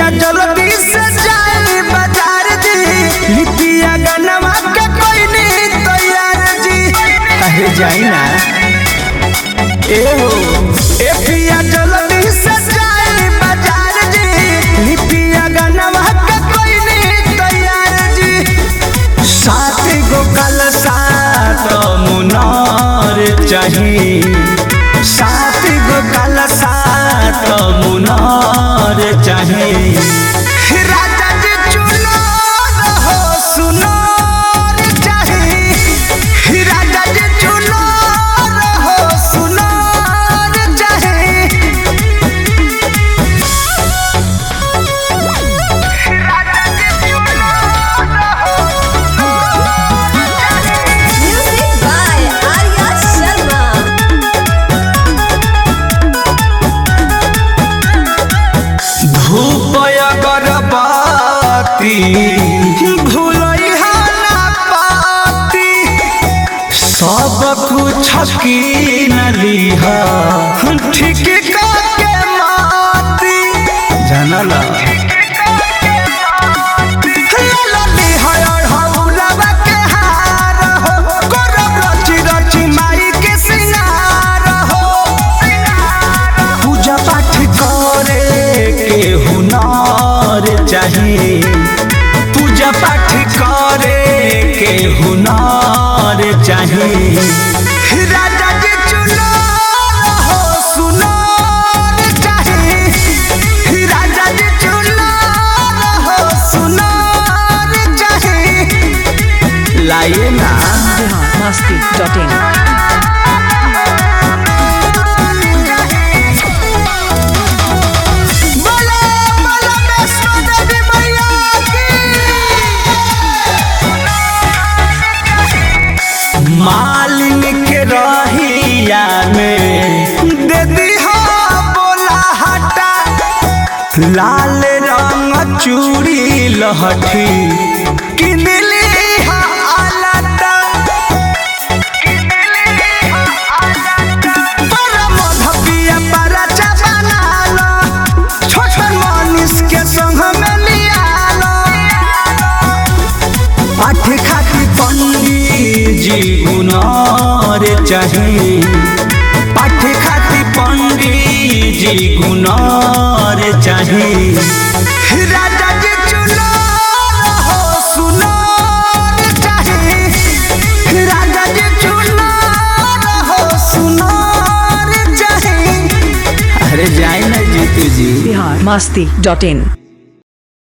जल्दी से जाए बाजार जी, लिपिया गनवा के कोई नहीं तैयार जी। अरे जाई ना ए हो ए पिया जल्दी से जाए बाजार जी, लिपिया गनवा के कोई नहीं तैयार जी। साथ गो कल साथ मुनार चाहिए, साथ गो कल साथ मुनार चाहिए। राजा जी चुनार हो सुनार चाहिए, राजा जी चुनार हो सुनार चाहिए। राजा जी चुनार हो Music by Arya Sharma. धूप अगरबत्ती भूलैहा ना पाती, सब कुछ कीन लीहा ठीक के माती। जानला पूजा पाठ करे के हुनर चाहिए, पूजा पाठ करे के हुनर चाहिए। राजा जी चुनार हो सुनार चाहिए, राजा जी चुनार हो सुनार चाहिए। लाइए ना biharmasti.in बोलो बोलो वैष्णो देवी मैया की। मालिन के रहिया में दे दिहा बोला हटा, लाल रंग चूड़ी लहठी किन लिहा आलता। पाठ खाती पंडित जी गुनार चाहिए, पाठ खाती पंडित जी गुनार चाहिए। राजा जी चुनार हो सुनार चाहिए, राजा जी चुनार हो सुनार चाहिए। अरे जाए ना जीतू जी biharmasti.in